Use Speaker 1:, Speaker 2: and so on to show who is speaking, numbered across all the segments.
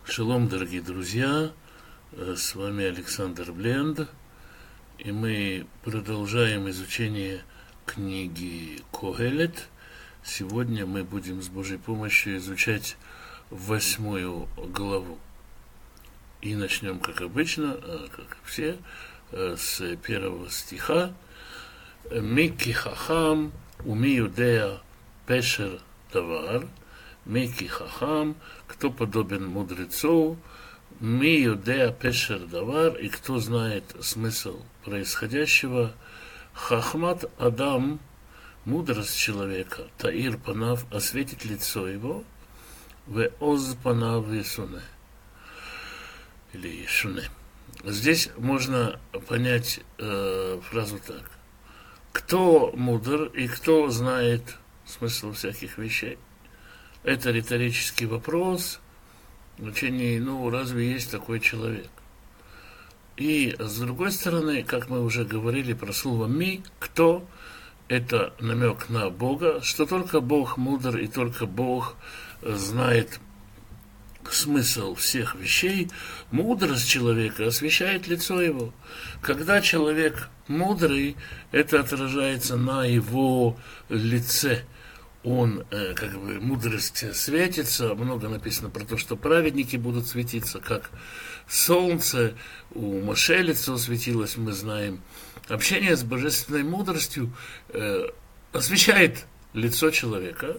Speaker 1: Шалом, дорогие друзья, с вами Александр Бленд, и мы продолжаем изучение книги Когелет. Сегодня мы будем с Божьей помощью изучать 8 главу. И начнем, как обычно, как все, с 1 стиха. Мики хахам уми юдея пешер давар. Мики хахам, кто подобен мудрецу, ми юдея пешер давар, и кто знает смысл происходящего, хахмат адам, мудрость человека, таир панав, осветит лицо его, ве оз панав есуне, или ешуне. Здесь можно понять фразу так. Кто мудр и кто знает смысл всяких вещей? Это риторический вопрос. Значение, разве есть такой человек? И с другой стороны, как мы уже говорили про слово «ми», кто, это намек на Бога, что только Бог мудр и только Бог знает смысл всех вещей. Мудрость человека освещает лицо его. Когда человек мудрый, это отражается на его лице. Он, мудрость светится, много написано про то, что праведники будут светиться, как солнце, у Моше лицо светилось, мы знаем. Общение с божественной мудростью освещает лицо человека,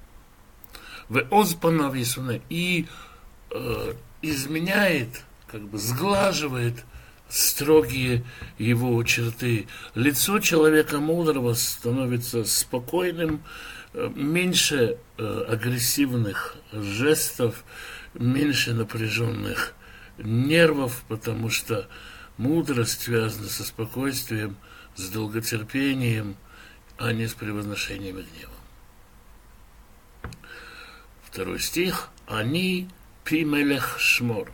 Speaker 1: и изменяет, сглаживает строгие его черты. Лицо человека мудрого становится спокойным, меньше агрессивных жестов, меньше напряженных нервов, потому что мудрость связана со спокойствием, с долготерпением, а не с превозношением и гневом. 2 стих. Они пимелех шмор.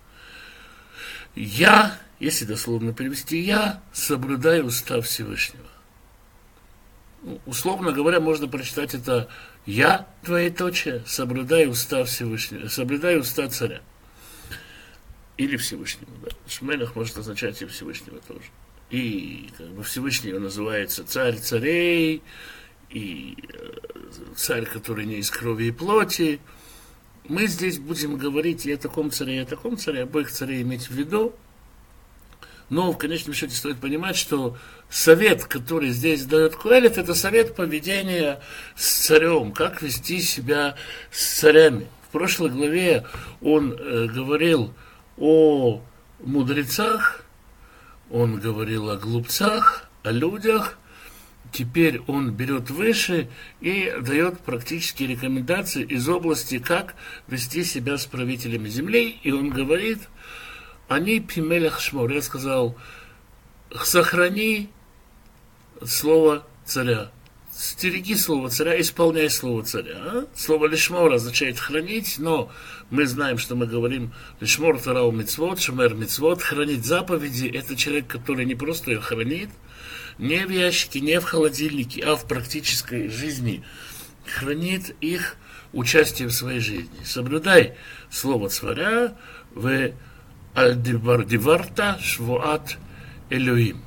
Speaker 1: Я, если дословно перевести, я соблюдаю устав Всевышнего. Условно говоря, можно прочитать это «Я, двоеточие, соблюдаю устав Всевышнего, соблюдаю устав царя». Или Всевышнего, да. Шмелех может означать и Всевышнего тоже. И Всевышний он называется царь царей, и царь, который не из крови и плоти. Мы здесь будем говорить и о таком царе, обоих царей иметь в виду. Но в конечном счете стоит понимать, что совет, который здесь дает Когелет, это совет поведения с царем, как вести себя с царями. В прошлой главе он говорил о мудрецах, он говорил о глупцах, о людях. Теперь он берет выше и дает практические рекомендации из области, как вести себя с правителями земли. И он говорит: они пимелех шмор. Я сказал, сохрани слово царя. Стереги слово царя, исполняй слово царя. Слово лишмор означает хранить, но мы знаем, что мы говорим лишмор тарау мицвот, шумер мицвот. Хранить заповеди — это человек, который не просто ее хранит, не в ящике, не в холодильнике, а в практической жизни. Хранит их участие в своей жизни. Соблюдай слово царя в Аль-Диварта Швуат Элюим.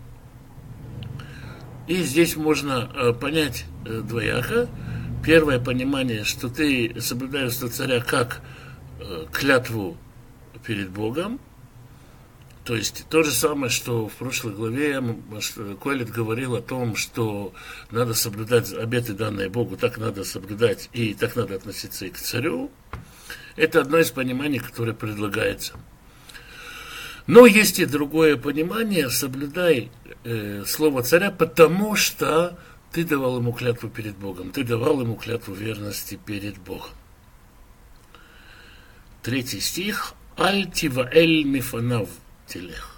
Speaker 1: И здесь можно понять двояко. Первое понимание, что ты соблюдаешь устав царя как клятву перед Богом. То есть то же самое, что в прошлой главе Когелет говорил о том, что надо соблюдать обеты, данные Богу, так надо соблюдать и так надо относиться и к царю. Это одно из пониманий, которое предлагается. Но есть и другое понимание: соблюдай слово царя, потому что ты давал ему клятву перед Богом, ты давал ему клятву верности перед Богом. 3 стих. Аль тиваэль мифанав телех.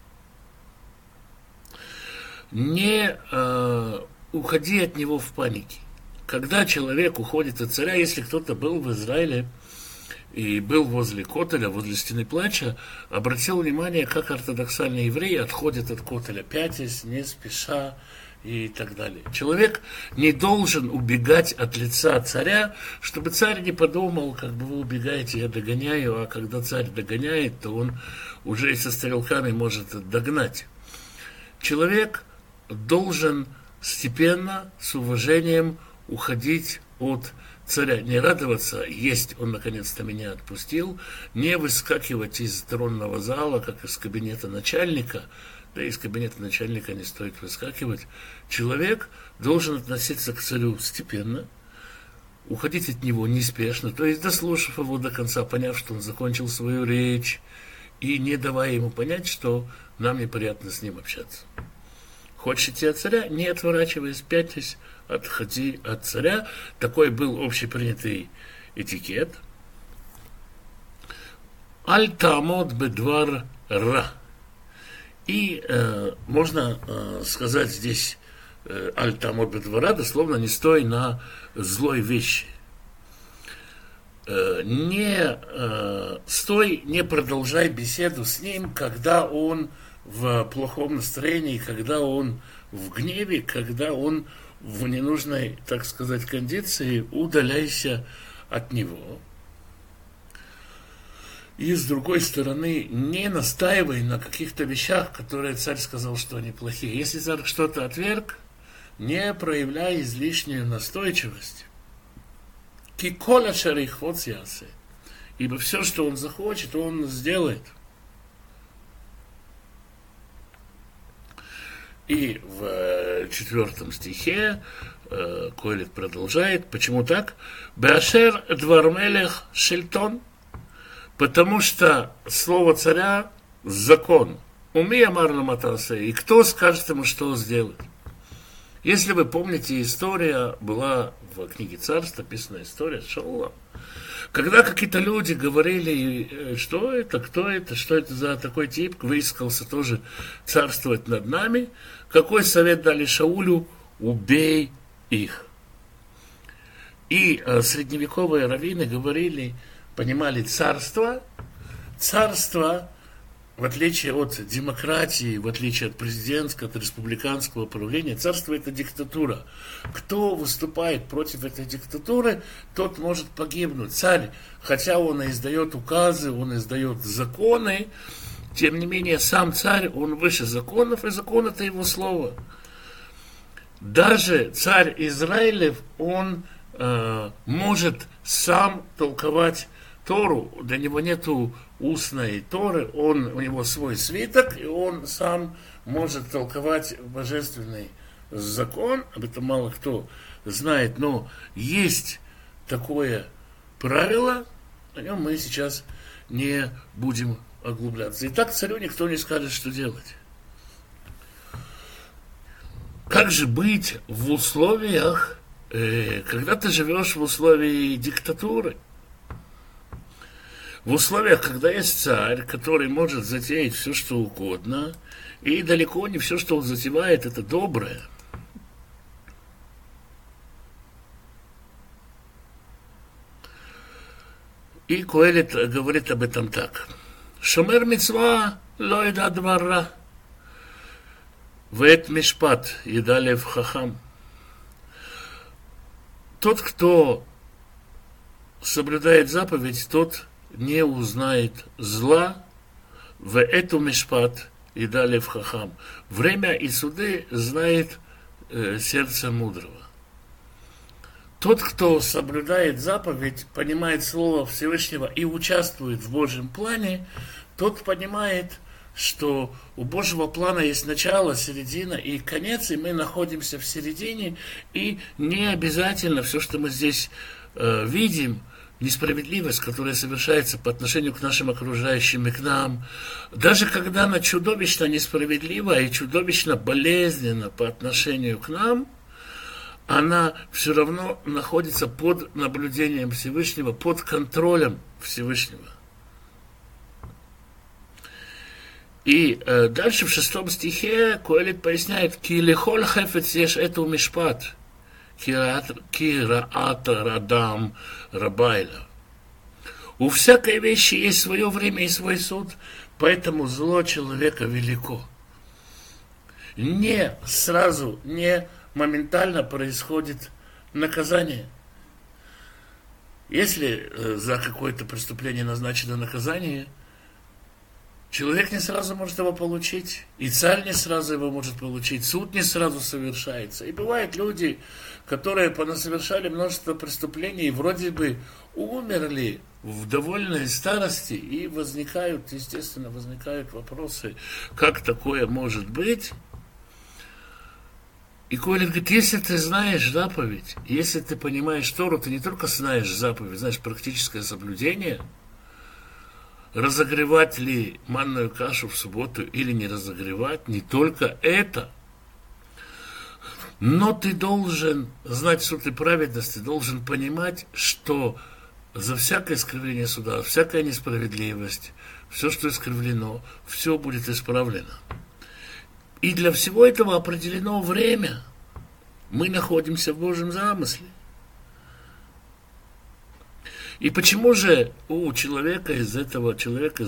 Speaker 1: Не уходи от него в панике. Когда человек уходит от царя, если кто-то был в Израиле и был возле Котеля, возле стены плача, обратил внимание, как ортодоксальные евреи отходят от Котеля, пятясь, не спеша, и так далее. Человек не должен убегать от лица царя, чтобы царь не подумал, как бы вы убегаете, я догоняю, а когда царь догоняет, то он уже и со стрелками может догнать. Человек должен степенно, с уважением уходить от царя, не радоваться, есть, он наконец-то меня отпустил, не выскакивать из тронного зала, как из кабинета начальника, да из кабинета начальника не стоит выскакивать. Человек должен относиться к царю степенно, уходить от него неспешно, то есть дослушав его до конца, поняв, что он закончил свою речь, и не давая ему понять, что нам неприятно с ним общаться. Хочешь идти от царя, не отворачиваясь, пятясь, отходи от царя. Такой был общепринятый этикет. Аль-тамод бедвар ра. И можно сказать здесь аль-тамод бедвара, дословно не стой на злой вещи. Не стой, не продолжай беседу с ним, когда он в плохом настроении, когда он в гневе, когда он в ненужной, так сказать, кондиции, удаляйся от него. И с другой стороны, не настаивай на каких-то вещах, которые царь сказал, что они плохие. Если царь что-то отверг, не проявляй излишнюю настойчивость. Киколя шарихвот ясы. Ибо все, что он захочет, он сделает. И в 4 стихе Коэлет продолжает. Почему так? Беашер двармелех шельтон. Потому что слово царя – закон. Уми амар ламатасе. И кто скажет ему, что сделать? Если вы помните, история была в книге Царств, написана история с Шаулом. Когда какие-то люди говорили, что это, кто это, что это за такой тип, выискался тоже царствовать над нами, какой совет дали Шаулю? Убей их. И средневековые раввины говорили, понимали царство, в отличие от демократии, в отличие от президентского, от республиканского правления, царство – это диктатура. Кто выступает против этой диктатуры, тот может погибнуть. Царь, хотя он и издает указы, он издает законы, тем не менее, сам царь, он выше законов, и закон – это его слово. Даже царь Израилев, он может сам толковать Тору, для него нету устной Торы, у него свой свиток, и он сам может толковать божественный закон, об этом мало кто знает, но есть такое правило, о нем мы сейчас не будем углубляться. И так царю никто не скажет, что делать. Как же быть в условиях, когда ты живешь в условии диктатуры? В условиях, когда есть царь, который может затеять все, что угодно, и далеко не все, что он затевает, это доброе. И Коэлет говорит об этом так. Шомер мицва ло еда двара, вэт мишпат еда лев хахам. Тот, кто соблюдает заповедь, тот не узнает зла, в эту мишпат и далее в хахам. Время и суды знает сердце мудрого. Тот, кто соблюдает заповедь, понимает слово Всевышнего и участвует в Божьем плане, тот понимает, что у Божьего плана есть начало, середина и конец, и мы находимся в середине, и не обязательно все, что мы здесь видим, несправедливость, которая совершается по отношению к нашим окружающим и к нам, даже когда она чудовищно несправедлива и чудовищно болезненна по отношению к нам, она все равно находится под наблюдением Всевышнего, под контролем Всевышнего. И дальше в 6 стихе Коэлет поясняет: «Ки лехоль хефец еш эту мишпат». Кираата радам рабайла. У всякой вещи есть свое время и свой суд, поэтому зло человека велико. не сразу, не моментально происходит наказание. Если за какое-то преступление назначено наказание, человек не сразу может его получить, и царь не сразу его может получить, суд не сразу совершается. И бывают люди, которые понасовершали множество преступлений, и вроде бы умерли в довольной старости, и естественно, возникают вопросы, как такое может быть. И Коэлет говорит, если ты знаешь заповедь, если ты понимаешь Тору, ты не только знаешь заповедь, знаешь практическое соблюдение, разогревать ли манную кашу в субботу или не разогревать, не только это, но ты должен знать суд и праведность, ты должен понимать, что за всякое искривление суда, всякая несправедливость, все, что искривлено, все будет исправлено. И для всего этого определено время. Мы находимся в Божьем замысле. И почему же у человека из этого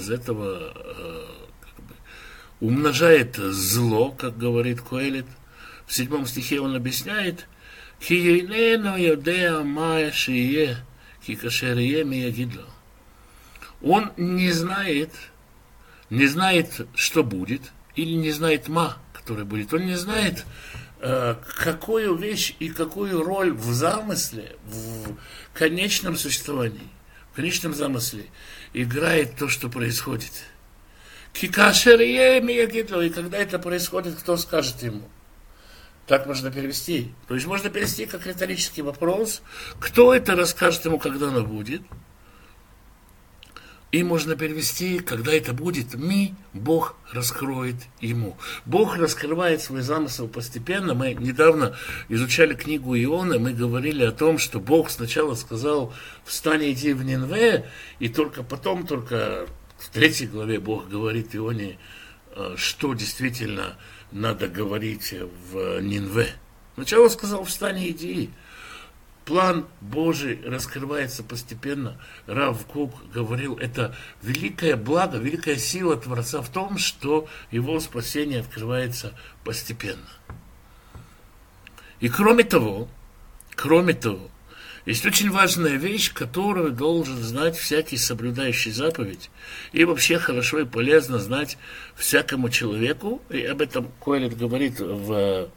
Speaker 1: умножает зло, как говорит Коэлет? В 7 стихе он объясняет, «Ки инену йодеа ма шие, ки кашер ие ми ягид ло». Он не знает, что будет, или не знает который будет. Он не знает, какую вещь и какую роль в замысле, в конечном существовании, в конечном замысле играет то, что происходит. Кикашер егидло, и когда это происходит, кто скажет ему? Так можно перевести. То есть можно перевести как риторический вопрос, кто это расскажет ему, когда оно будет. И можно перевести, когда это будет, Бог раскроет ему. Бог раскрывает свой замысел постепенно. Мы недавно изучали книгу Ионы, мы говорили о том, что Бог сначала сказал, встань и иди в Нинве, и только потом, только в 3 главе Бог говорит Ионе, что действительно надо говорить в Нинве. Сначала сказал, встань и иди. План Божий раскрывается постепенно. Рав Кук говорил, это великое благо, великая сила Творца в том, что его спасение открывается постепенно. И кроме того, есть очень важная вещь, которую должен знать всякий соблюдающий заповедь. И вообще хорошо и полезно знать всякому человеку. И об этом Коэлет говорит в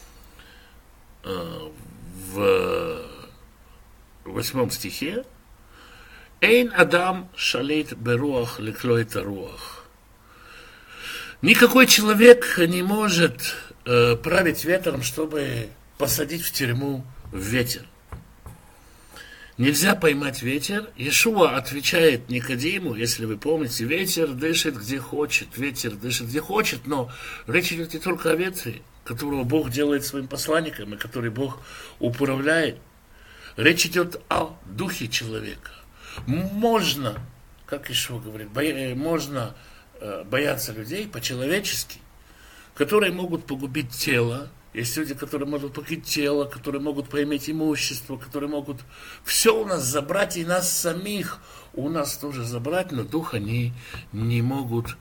Speaker 1: 8 стихе. Эйн адам шалит беруах леклоит руах. Никакой человек не может править ветром, чтобы посадить в тюрьму ветер. Нельзя поймать ветер. Иешуа отвечает Никодиму, если вы помните, ветер дышит где хочет, но речь идет не только о ветре, которого Бог делает своим посланником, и который Бог управляет. Речь идет о духе человека. Можно, как Иешуа говорит, можно бояться людей по-человечески, которые могут погубить тело. Есть люди, которые могут погубить тело, которые могут поиметь имущество, которые могут все у нас забрать, и нас самих у нас тоже забрать, но дух они не могут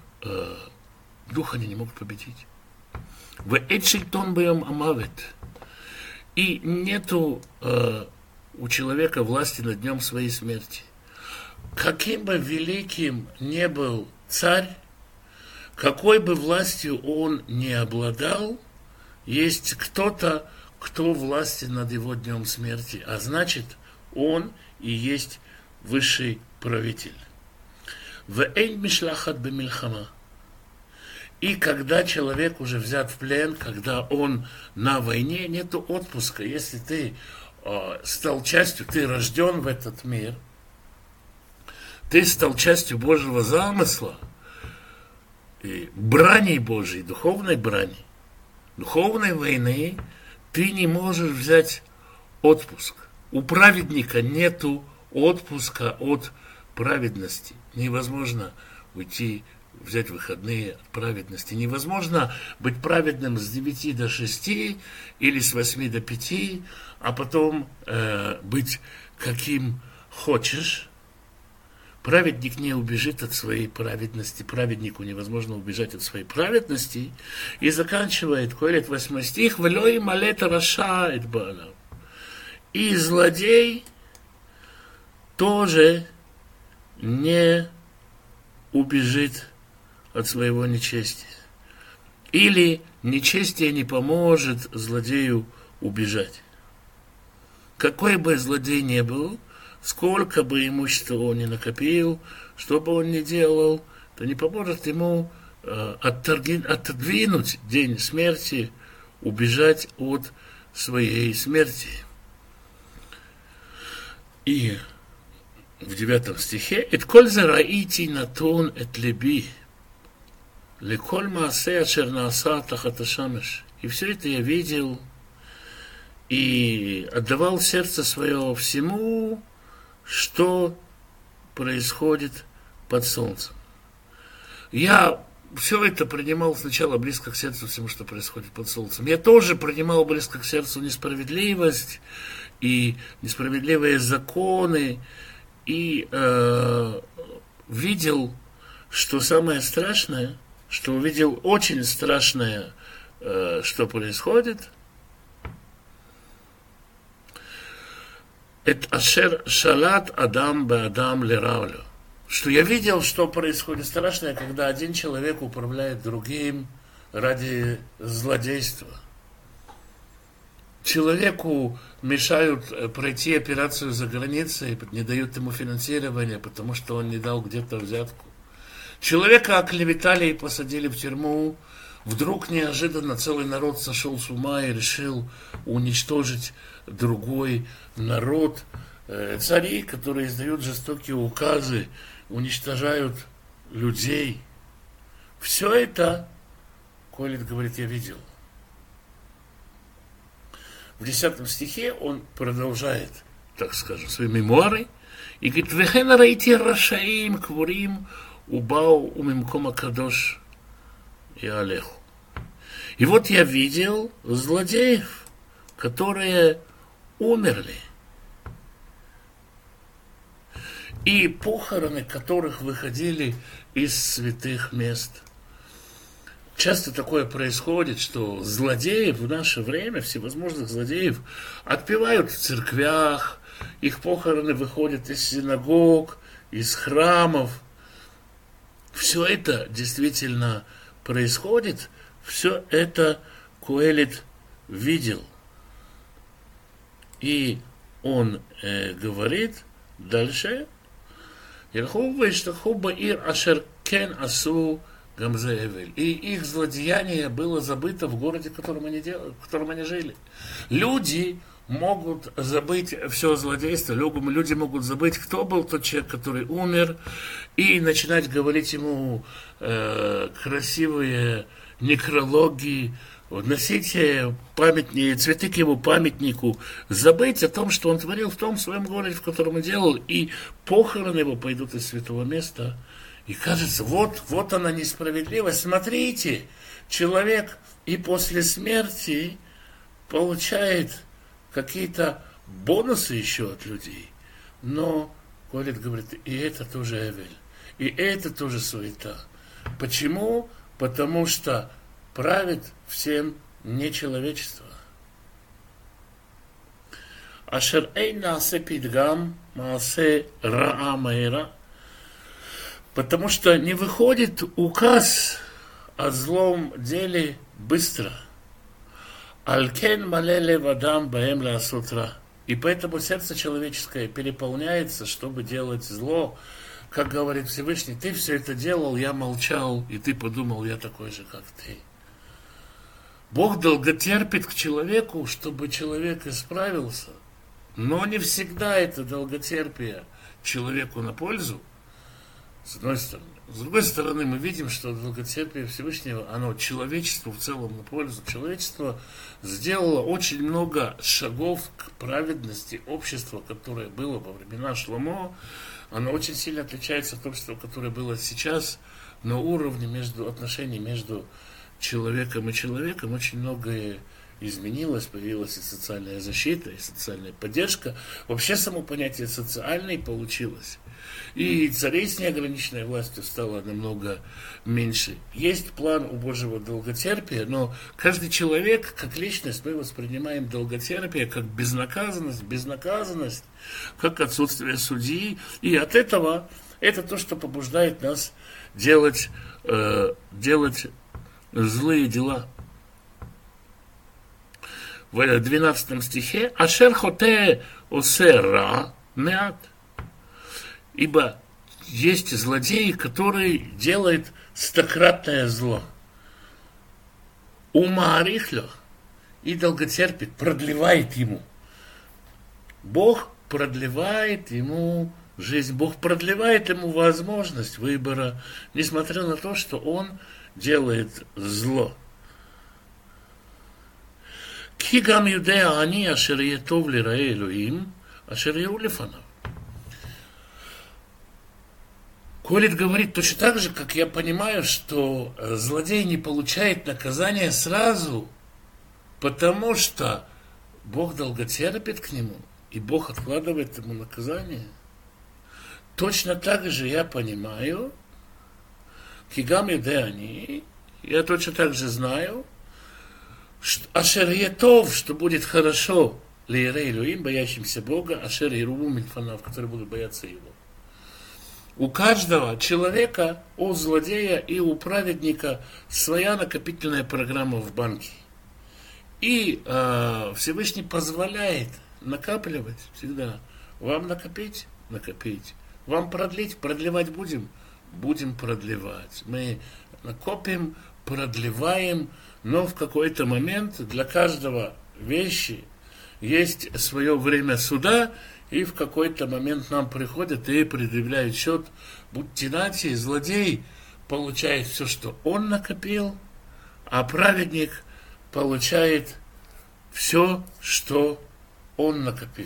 Speaker 1: победить. В Эчильтон бьем амавет. И нету у человека власти над днем своей смерти. Каким бы великим не был царь, какой бы властью он не обладал, есть кто-то, кто властен над его днем смерти, а значит, он и есть высший правитель. Вэйн мишлахат бемильхама. И когда человек уже взят в плен, когда он на войне, нету отпуска. Если ты стал частью, ты рожден в этот мир, ты стал частью Божьего замысла, и брани Божьей, духовной брани, духовной войны, ты не можешь взять отпуск. У праведника нету отпуска от праведности. Невозможно взять выходные от праведности. Невозможно быть праведным с 9 до 6 или с 8 до 5, а потом быть каким хочешь. праведник не убежит от своей праведности, праведнику невозможно убежать от своей праведности. И заканчивает Коэлет 8 стих, «Велой малета раша эт баалав». И злодей тоже не убежит от своего нечестия. Или нечестие не поможет злодею убежать. Какой бы злодей ни был, сколько бы имущества он ни накопил, что бы он ни делал, то не поможет ему отодвинуть день смерти, убежать от своей смерти. И в 9 стихе «Эт коль зе раити натон эт леби, леколь маасе ашер нааса тахат ашамеш». И все это я видел и отдавал сердце свое всему, что происходит под солнцем. Я все это принимал сначала близко к сердцу всему, что происходит под солнцем. Я тоже принимал близко к сердцу несправедливость и несправедливые законы, и видел, что самое страшное, что увидел очень страшное, что происходит. «Эт ашер шалат адам бе адам леравлю». Что я видел, что происходит страшное, когда один человек управляет другим ради злодейства. Человеку мешают пройти операцию за границей, не дают ему финансирования, потому что он не дал где-то взятку. Человека оклеветали и посадили в тюрьму. Вдруг неожиданно целый народ сошел с ума и решил уничтожить другой народ. Цари, которые издают жестокие указы, уничтожают людей. Все это, Коэлет говорит, я видел. В 10 стихе он продолжает, так скажем, свои мемуары, и говорит, «Вехен раити рашаим квурим убау умимкома кадош и алеху». И вот я видел злодеев, которые умерли, и похороны которых выходили из святых мест. Часто такое происходит, что злодеев в наше время, всевозможных злодеев, отпевают в церквях, их похороны выходят из синагог, из храмов. Все это действительно происходит, все это Коэлет видел. И он говорит дальше, и их злодеяние было забыто в городе, в котором они жили. Люди могут забыть все злодейство, люди могут забыть, кто был тот человек, который умер, и начинать говорить ему красивые некрологи, носить цветы к его памятнику, забыть о том, что он творил в том своем городе, в котором он делал, и похороны его пойдут из святого места. И кажется, вот она несправедливость. Смотрите, человек и после смерти получает какие-то бонусы еще от людей. Но Коэлет говорит, и это тоже эвель, и это тоже суета. Почему? Потому что правит всем нечеловечество. Ашер эйн наасе пидгам маасе раа маэра. Потому что не выходит указ о злом деле быстро. Алькен малеле вадам баэм лаасот ра. И поэтому сердце человеческое переполняется, чтобы делать зло. Как говорит Всевышний, ты все это делал, я молчал, и ты подумал, я такой же, как ты. Бог долготерпит к человеку, чтобы человек исправился, но не всегда это долготерпие человеку на пользу, с одной стороны. С другой стороны, мы видим, что долготерпие Всевышнего, оно человечеству в целом на пользу. Человечество сделало очень много шагов к праведности. Общества, которое было во времена Шломо, оно очень сильно отличается от общества, которое было сейчас, на уровне отношений между человеком и человеком очень многое изменилось, появилась и социальная защита, и социальная поддержка. Вообще само понятие социальный получилось. И царей с неограниченной властью стало намного меньше. Есть план у Божьего долготерпия, но каждый человек, как личность, мы воспринимаем долготерпие как безнаказанность, как отсутствие судьи. И от этого это то, что побуждает нас делать злые дела. В 12 стихе «Ашер хоте осера меат». Ибо есть злодей, который делает стократное зло. Умаарихло и долготерпит, продлевает ему. Бог продлевает ему жизнь, Бог продлевает ему возможность выбора, несмотря на то, что он делает зло. Ки гам юдеа ани ашер етов лираэ Элоим, ашер еру лефанав. Коэлит говорит точно так же, как я понимаю, что злодей не получает наказания сразу, потому что Бог долготерпит к нему, и Бог откладывает ему наказание. Точно так же я понимаю, кигам юдеани, я точно так же знаю, ашер етов, что будет хорошо, лиерей Элоим, боящимся Бога, ашер еру мильфанав, которые будут бояться его. У каждого человека, у злодея и у праведника своя накопительная программа в банке. И Всевышний позволяет накапливать всегда. Вам накопить? Накопить. Вам продлить? Продлевать будем? Будем продлевать. Мы накопим, продлеваем, но в какой-то момент для каждого вещи есть свое время суда, и в какой-то момент нам приходят и предъявляют счет. Будьте нати, злодей получает все, что он накопил, а праведник получает все, что он накопил.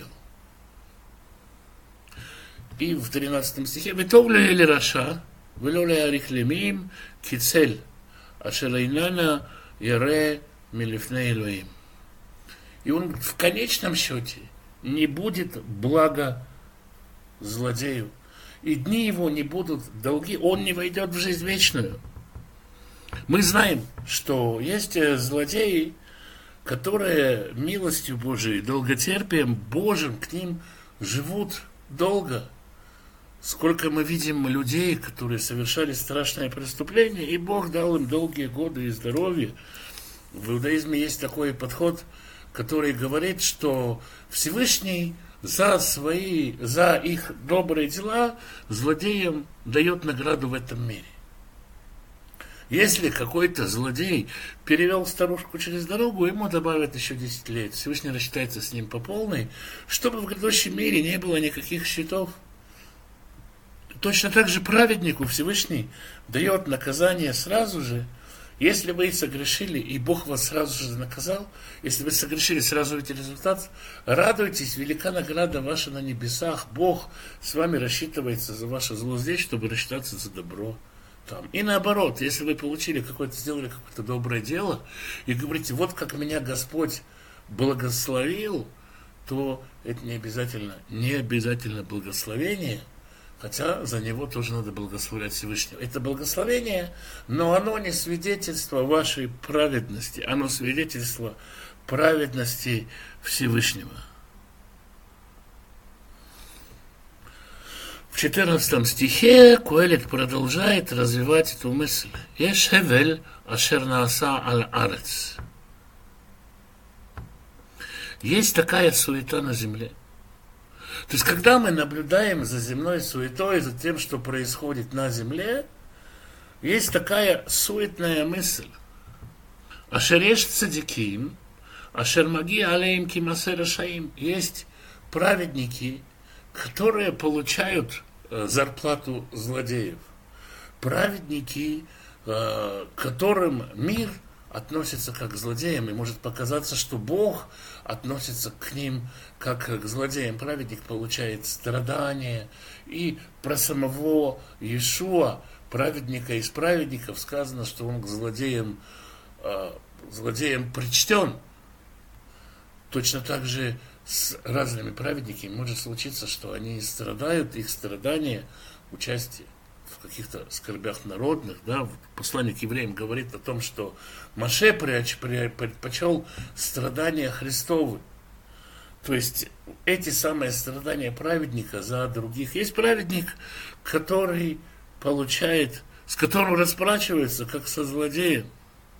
Speaker 1: И в 13 стихе «Ветовлю или раша, велоле арихлемим, кицель, ашерайнана яре милифне Элоим». И он в конечном счете не будет блага злодею. И дни его не будут долги, он не войдет в жизнь вечную. Мы знаем, что есть злодеи, которые милостью Божией, долготерпием Божьим к ним живут долго. Сколько мы видим людей, которые совершали страшное преступление, и Бог дал им долгие годы и здоровье. В иудаизме есть такой подход, который говорит, что Всевышний за их добрые дела злодеям дает награду в этом мире. Если какой-то злодей перевел старушку через дорогу, ему добавят еще 10 лет. Всевышний рассчитается с ним по полной, чтобы в грядущем мире не было никаких счетов. Точно так же праведнику Всевышний дает наказание сразу же. Если вы согрешили, и Бог вас сразу же наказал, если вы согрешили, сразу видите результат, радуйтесь, велика награда ваша на небесах. Бог с вами рассчитывается за ваше зло здесь, чтобы рассчитаться за добро там. И наоборот, если вы сделали какое-то доброе дело, и говорите, вот как меня Господь благословил, то это не обязательно благословение, хотя за него тоже надо благословлять Всевышнего. Это благословение, но оно не свидетельство вашей праведности, оно свидетельство праведности Всевышнего. В 14 стихе Коэлит продолжает развивать эту мысль. Еш хевель ашер нааса аль арец. Есть такая суета на земле. То есть, когда мы наблюдаем за земной суетой, за тем, что происходит на земле, есть такая суетная мысль. Ашереш цадиким, ашер маги алеим кимасер шаим. Есть праведники, которые получают зарплату злодеев. Праведники, которым мир относится как к злодеям, и может показаться, что Бог относится к ним как к злодеям. Праведник получает страдания. И про самого Иешуа, праведника из праведников, сказано, что он к злодеям причтен. Точно так же с разными праведниками может случиться, что они страдают, их страдания, участие в каких-то скорбях народных, да, посланник евреям говорит о том, что Моше предпочел страдания Христовы. То есть эти самые страдания праведника за других. Есть праведник, который получает, с которым расплачивается, как со злодеем.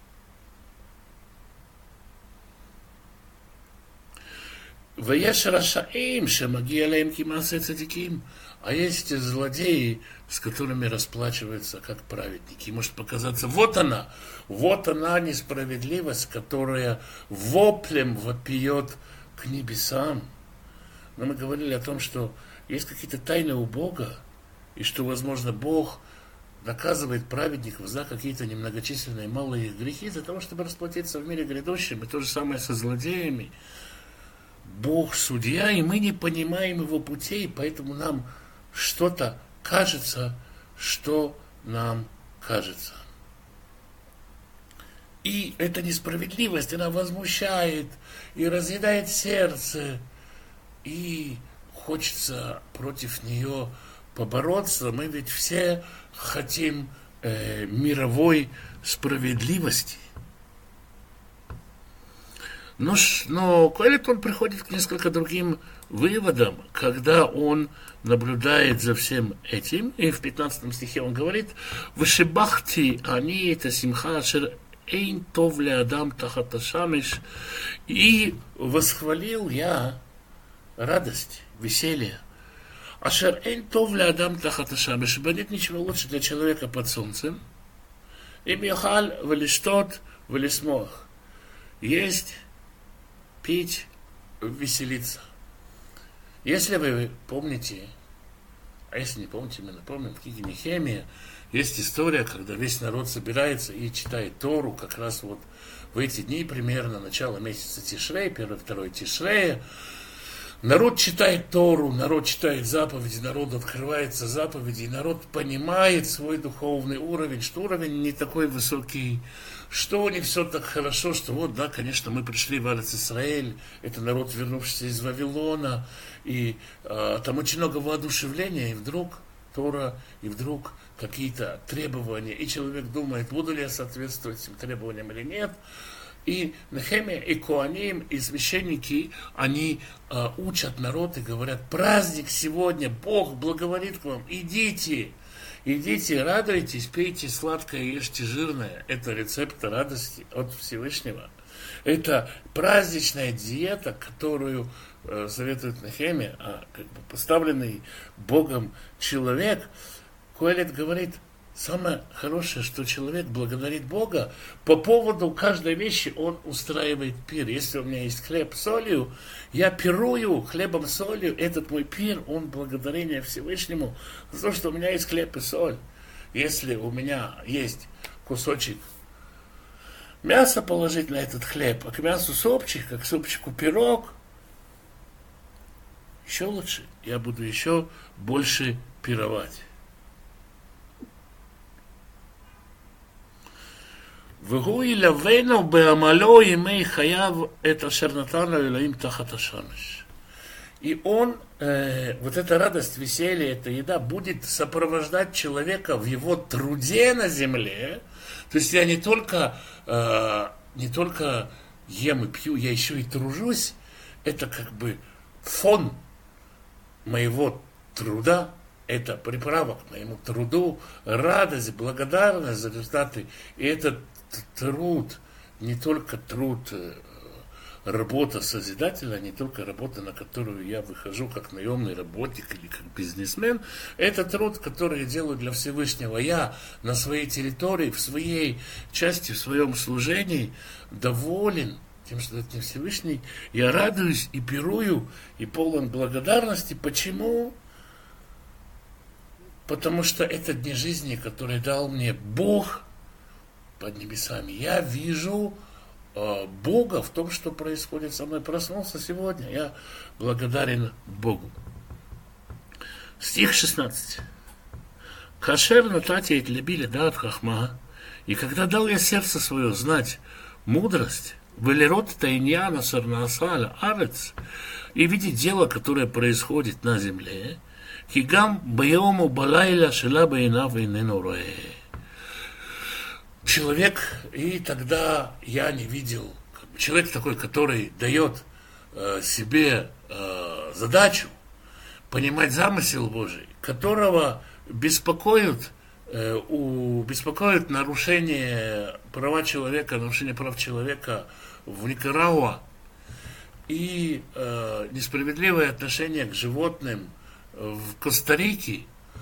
Speaker 1: Ваеш рашаим шемагия лаим кимасе цадиким. А есть злодеи, с которыми расплачиваются как праведники. И может показаться, вот она несправедливость, которая воплем вопиет к небесам. Но мы говорили о том, что есть какие-то тайны у Бога, и что, возможно, Бог наказывает праведников за какие-то немногочисленные малые грехи, для того, чтобы расплатиться в мире грядущем. И то же самое со злодеями. Бог судья, и мы не понимаем его путей, поэтому нам что-то кажется, что нам кажется. И эта несправедливость, она возмущает и разъедает сердце, и хочется против нее побороться. Мы ведь все хотим мировой справедливости. Но Коэлет, он приходит к несколько другим выводам, когда он наблюдает за всем этим. И в 15 стихе он говорит: «Вышибахти ани это симха ашер эйн тов ле адам тахат ашамеш». И восхвалил я радость, веселье. Ашер эйн тов ле адам тахат ашамеш, ибо нет ничего лучше для человека под солнцем. Им яхал велиштот велисмох. Есть, пить, веселиться. Если вы помните, а если не помните, мы напомним, в книге Нехемия есть история, когда весь народ собирается и читает Тору, как раз вот в эти дни, примерно начало месяца Тишрей, 1-2 Тишрея. Народ читает Тору, народ читает заповеди, народ открывается заповеди, и народ понимает свой духовный уровень, что уровень не такой высокий, что не все так хорошо, что вот, да, конечно, мы пришли в Эрец-Исраэль, это народ, вернувшийся из Вавилона, и там очень много воодушевления, и вдруг Тора, и вдруг какие-то требования, и человек думает, буду ли я соответствовать этим требованиям или нет. И Нехемия, и Коаним, и священники, они учат народ и говорят: праздник сегодня, Бог благоволит к вам, идите, радуйтесь, пейте сладкое, ешьте жирное. Это рецепт радости от Всевышнего. Это праздничная диета, которую советует Нехемия, поставленный Богом человек. Коэлет говорит: самое хорошее, что человек благодарит Бога, по поводу каждой вещи он устраивает пир. Если у меня есть хлеб с солью, я пирую хлебом с солью. Этот мой пир, он благодарение Всевышнему за то, что у меня есть хлеб и соль. Если у меня есть кусочек мяса положить на этот хлеб, а к мясу супчик, как к супчику пирог, еще лучше. Я буду еще больше пировать. והוא ילווינו בעמלו ימי חייו את אשר נתן לו אלוהים תחת השמש. И он, вот эта радость, веселье, эта еда будет сопровождать человека в его труде на земле. То есть я не только ем и пью, я еще и тружусь. Это как бы фон моего труда. Это приправа к моему труду, радость, благодарность за результаты. И этот труд, не только труд, работа созидательная, не только работа, на которую я выхожу как наемный работник или как бизнесмен, это труд, который я делаю для Всевышнего. Я на своей территории, в своей части, в своем служении доволен тем, что это не Всевышний. Я радуюсь и пирую, и полон благодарности. Почему? Потому что это дни жизни, которые дал мне Бог под небесами. Я вижу Бога в том, что происходит со мной. Проснулся сегодня, я благодарен Богу. Стих 16. Кашер натати эт леби ледат хахма. И когда дал я сердце свое знать мудрость, Велерот тайньяна сарнаасаля арец, и видеть дело, которое происходит на земле, кигам байому балайля шела байна вейнену роэ. Человек, и тогда я не видел, человек такой, который дает себе задачу понимать замысел Божий, которого беспокоит нарушение права человека, нарушение прав человека в Никарагуа и несправедливое отношение к животным в Коста-Рике,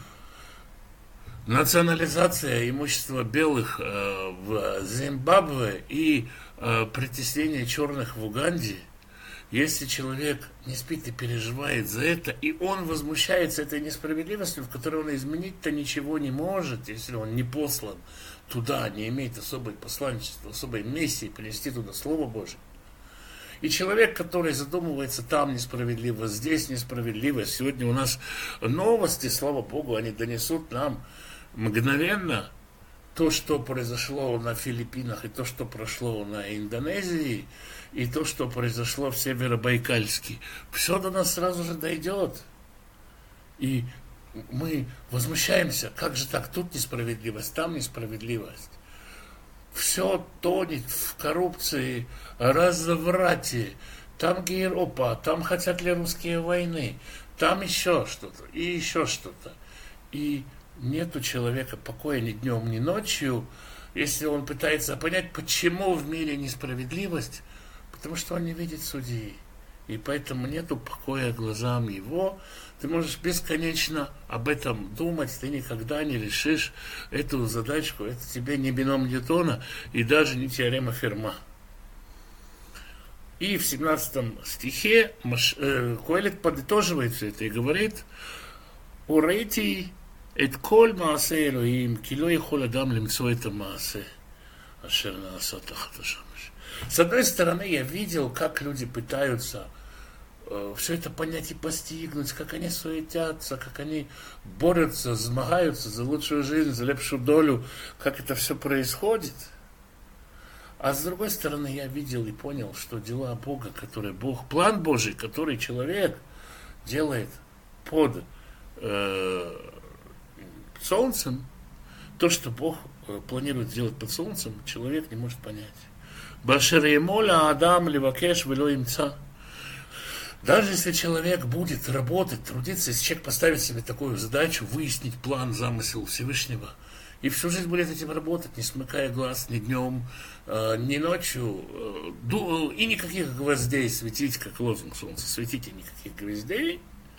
Speaker 1: национализация имущества белых в Зимбабве и притеснение черных в Уганде. Если человек не спит и переживает за это, и он возмущается этой несправедливостью, в которой он изменить-то ничего не может, если он не послан туда, не имеет особой посланничества, особой миссии принести туда Слово Божие. И человек, который задумывается, там несправедливо, здесь несправедливо. Сегодня у нас новости, слава Богу, они донесут нам мгновенно то, что произошло на Филиппинах, и то, что прошло на Индонезии, и то, что произошло в Северобайкальске. Все до нас сразу же дойдет. И мы возмущаемся, как же так, тут несправедливость, там несправедливость. Все тонет в коррупции, разврате. Там гейропа, там хотят ли русские войны, там еще что-то, и еще что-то. И нет у человека покоя ни днем, ни ночью, если он пытается понять, почему в мире несправедливость, потому что он не видит судьи. И поэтому нету покоя глазам его. Ты можешь бесконечно об этом думать, ты никогда не решишь эту задачку. Это тебе не бином Ньютона и даже не теорема Ферма. И в 17 стихе Коэлет подытоживает все это и говорит: «Урейти эт коль маасе Элоим, ки ло яхол адам лимцо эта маасе, ашер нааса тахат ашамеш». С одной стороны, я видел, как люди пытаются все это понять и постигнуть, как они суетятся, как они борются, змагаются за лучшую жизнь, за лепшую долю, как это все происходит. А с другой стороны, я видел и понял, что дела Бога, которые Бог, план Божий, который человек делает под солнцем, то, что Бог планирует сделать под солнцем, человек не может понять. Башер емоля адам ливакеш вело имца. Даже если человек будет работать, трудиться, если человек поставит себе такую задачу, выяснить план, замысел Всевышнего, и всю жизнь будет этим работать, не смыкая глаз ни днем, ни ночью, и никаких гвоздей светить, как лозунг солнца, светите никаких гвоздей,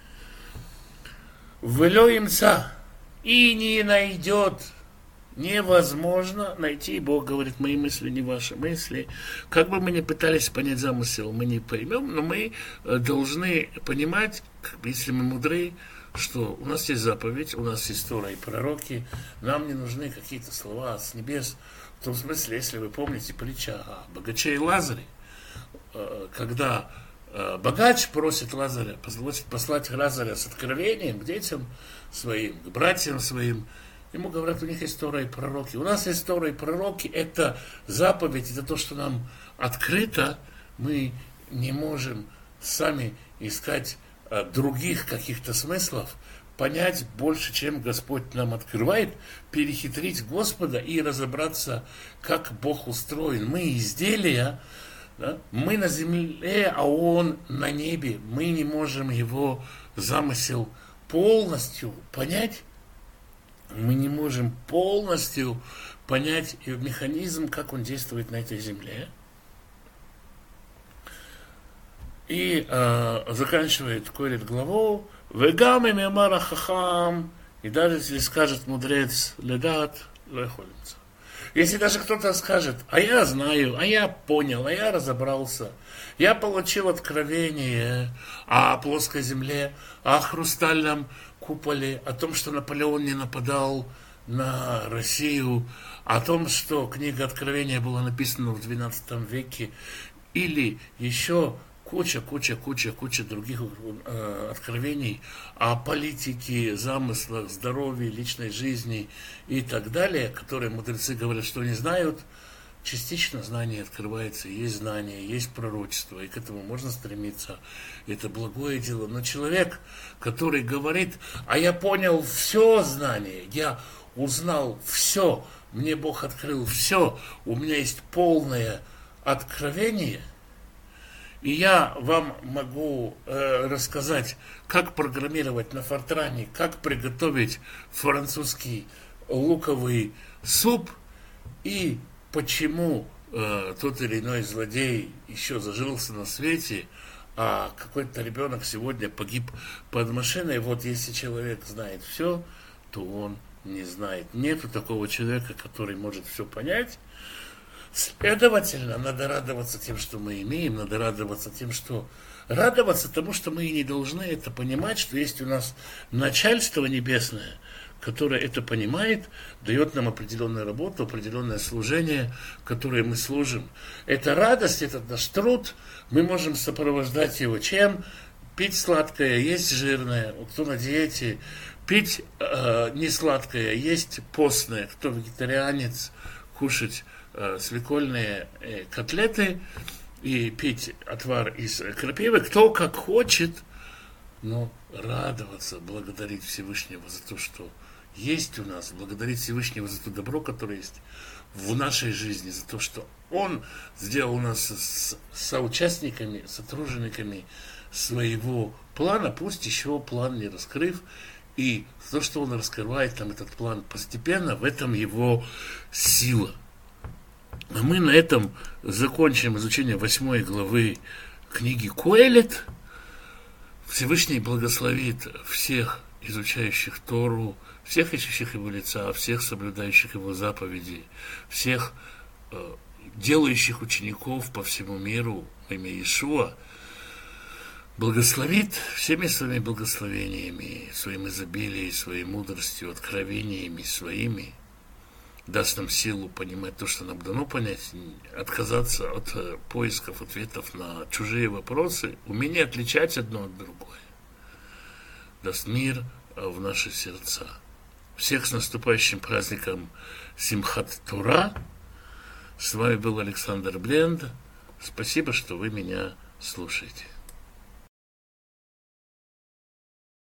Speaker 1: вело имца, и не найдет. Невозможно найти. Бог говорит: мои мысли не ваши мысли. Как бы мы ни пытались понять замысел, мы не поймем, но мы должны понимать, если мы мудры, что у нас есть заповедь, у нас есть Тора и пророки, нам не нужны какие-то слова с небес. В том смысле, если вы помните притча о богаче и Лазаре, когда богач просит Лазаря, послать Лазаря с откровением к детям своим, к братьям своим, ему говорят, у них есть Тора и пророки. У нас есть Тора и пророки, это заповедь, это то, что нам открыто. Мы не можем сами искать других каких-то смыслов, понять больше, чем Господь нам открывает, перехитрить Господа и разобраться, как Бог устроен. Мы изделия, да? Мы на земле, а Он на небе. Мы не можем Его замысел полностью понять. Мы не можем полностью понять механизм, как он действует на этой земле. И заканчивает Коэлет главу: «Вегам имемара хахам», и даже если скажет мудрец «ледат лехолимца». Если даже кто-то скажет: а я знаю, а я понял, а я разобрался, я получил откровение о плоской земле, о хрустальном куполе, о том, что Наполеон не нападал на Россию, о том, что книга Откровения была написана в XII веке, или еще куча других откровений о политике, замыслах, здоровье, личной жизни и так далее, которые мудрецы говорят, что не знают. частично знание открывается, есть знание, есть пророчество, и к этому можно стремиться. Это благое дело. Но человек, который говорит, а я понял все знание, я узнал все, мне Бог открыл все, у меня есть полное откровение, и я вам могу рассказать, как программировать на Фортране, как приготовить французский луковый суп, и почему тот или иной злодей еще зажился на свете, а какой-то ребенок сегодня погиб под машиной. Вот если человек знает все, то он не знает. Нету такого человека, который может все понять. Следовательно, надо радоваться тем, что мы имеем, надо радоваться тем, что... Радоваться тому, что мы и не должны это понимать, что есть у нас начальство небесное, которое это понимает, дает нам определенную работу, определенное служение, которое мы служим. Это радость, этот наш труд, мы можем сопровождать его чем? Пить сладкое, есть жирное, кто на диете, пить не сладкое, есть постное, кто вегетарианец, кушать свекольные котлеты и пить отвар из крапивы, кто как хочет, но радоваться, благодарить Всевышнего за то, что есть у нас, благодарить Всевышнего за то добро, которое есть в нашей жизни, за то, что Он сделал нас соучастниками, сотружениками своего плана, пусть еще план не раскрыв, и то, что Он раскрывает нам этот план постепенно, в этом его сила. А мы на этом закончим изучение 8 главы книги Коэлет. Всевышний благословит всех изучающих Тору, всех ищущих Его лица, всех соблюдающих Его заповеди, всех делающих учеников по всему миру во имя Иешуа, благословит всеми своими благословениями, своим изобилием, своей мудростью, откровениями своими, даст нам силу понимать то, что нам дано понять, отказаться от поисков ответов на чужие вопросы, умение отличать одно от другое. Даст мир в наши сердца. Всех с наступающим праздником Симхат Тора. С вами был Александр Бленд. Спасибо, что вы меня слушаете.